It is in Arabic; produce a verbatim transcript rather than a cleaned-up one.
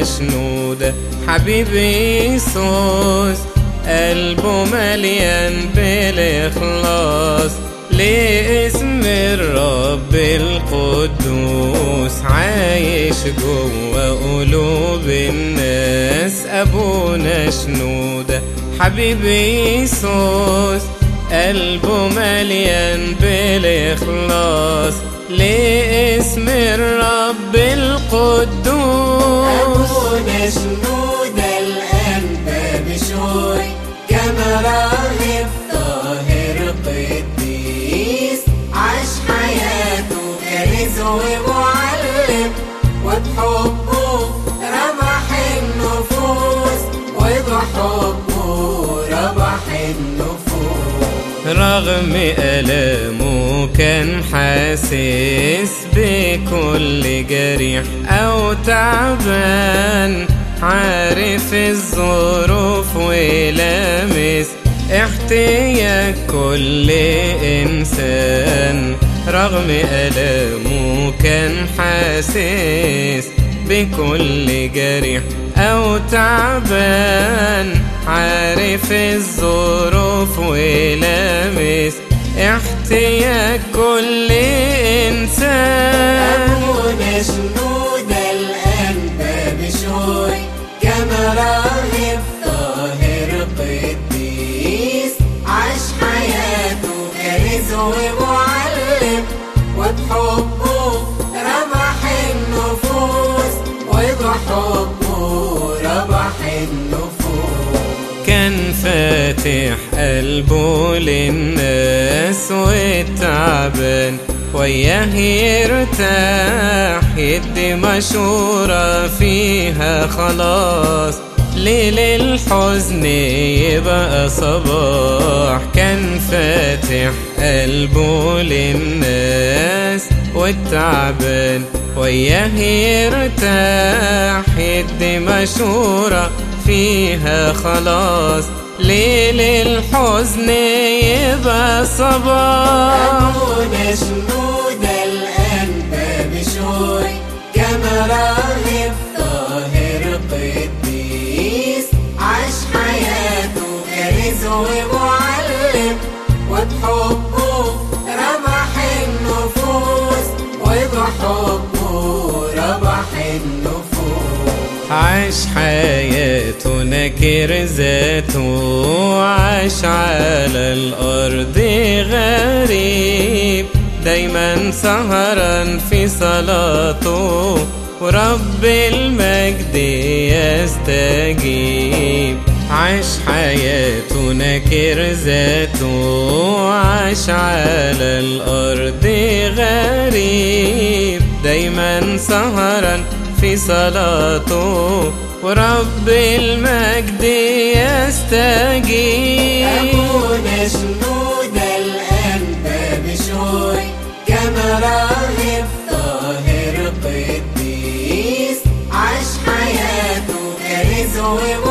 شنودة. حبيبي يسوس قلبه مليان بالإخلاص لاسم الرب القدوس، عايش جوا قلوب الناس أبونا شنودة. حبيبي يسوس قلبه مليان بالإخلاص لاسم الرب القدوس. أبونا شنودة الأنبا بشوي كان راهب طاهر قديس، عاش حياته كارز ومعلم، وبحبه ربح النفوس، وبحبه ربح النفوس. رغم ألامه كان حاسس بكل جريح أو تعبان، عارف الظروف ولامس احتياج كل إنسان. رغم ألامه كان حاسس بكل جريح أو تعبان، عارف الظروف ولامس احتياج كل إنسان. أبونا شنودة الأنبا بشوي كان راهب طاهر قديس، عاش حياته كارز ومعلم، وبحبه ربح النفوس، وبحبه ربح النفوس. كان فاتح قلبه للناس والتعبان وياه يرتاح، يدي مشورة فيها خلاص، ليل الحزن يبقى صباح. كان فاتح قلبه للناس والتعبان وياه يرتاح، يدي مشورة فيها خلاص، ليل الحزن يبقى صباح. أبونا شنودة الأنبا بشوي كان راهب طاهر قديس، عاش حياته كارز ومعلم، وبحبه ربح النفوس، وبحبه ربح النفوس. عاش حياته نكر ذاته، عاش على الأرض غريب، دايما سهران في صلاته، ورب المجد يستجيب. عاش حياته نكر ذاته، عاش على الأرض غريب، دايما سهران في صلاته، ورب المجد يستجيب. أبونا شنودة الأنبا بشوي كان راهب طاهر قديس، عاش حياته كارز